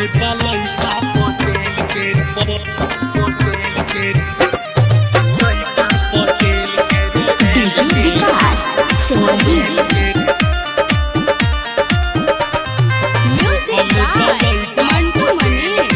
Music by Mantu Mani.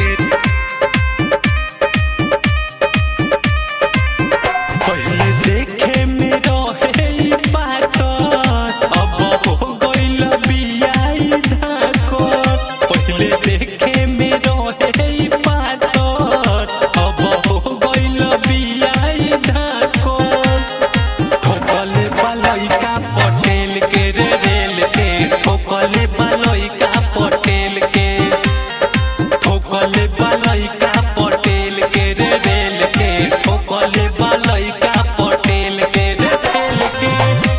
पहले देखे में रहे बात अब हो गइल बियाई धाको। पहले देखे में रहे बात अब हो गइल बियाई धाको। ठोकले बालइका पटेल के रे रेल के, ठोकले बालइका पटेल के, ठोकले बालइका पटेल के रे रेल के, ठोकले बालइका पटेल के रे रेल के,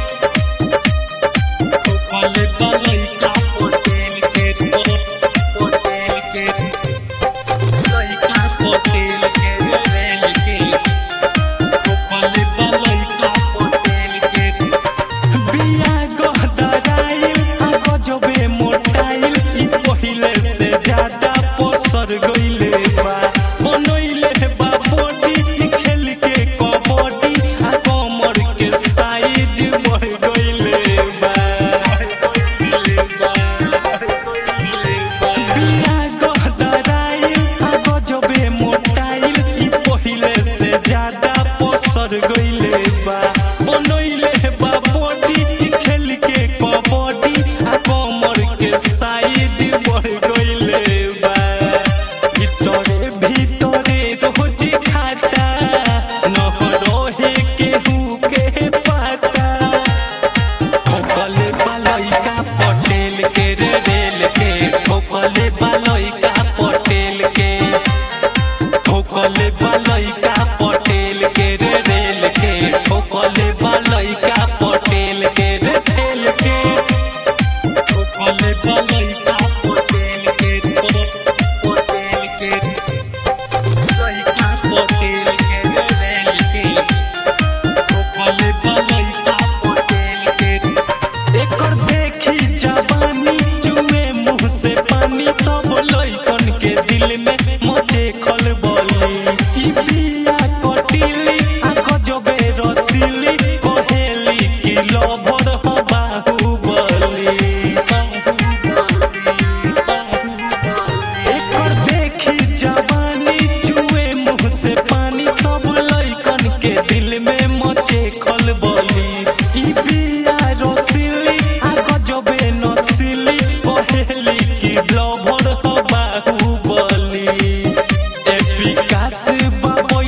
ठोकले बालइका पटेल के पटेल के, लइका पटेल के रे रेल के, ठोकले बालइका पटेल के। बिया गहदराइल आ गजबे मोटाइल, ई पहिले से ज्यादा पसर गइले बा। बनइले बा बॉडी, ई खेल के कबड्डी आ कमर के साइज बढ़ गइले बा। बिया गहदराइल आ गजबे मोटाइल, ई पहिले से ज्यादा पसर गइले बा। बनइले बा बॉडी, ई खेल के कबड्डी आ कमर के साइज बढ़ गइले बा। भीतरे भीतरे रोज खाता, न रहे केहू के पता। ठोकले बालइका पटेल के रे रेल के, ठोकले बालइका पटेल के, ठोकले बालइका पटेल के रे रेल के, ठोकले बालइका पटेल के रे रेल के, ठोकले बालइका पटेल के पटेल के, लइका पटेल के रे रेल के, ठोकले बालइका पटेल के। एकर देखी जवानी चुए मुंह से पानी, सब लइकन के दिल में मचे खलबली। ई बिया कटिली आ गजबे रसीली, कहेली कि लभर ह बाहुबली। एकर देखी जवानी चुए मुंह से पानी, सब लइकन के दिल में मचे खलबली। ई बिया रसीली आ गजबे नसीली, कहेली कि लभर ह बाहुबली। ए विकास बाबा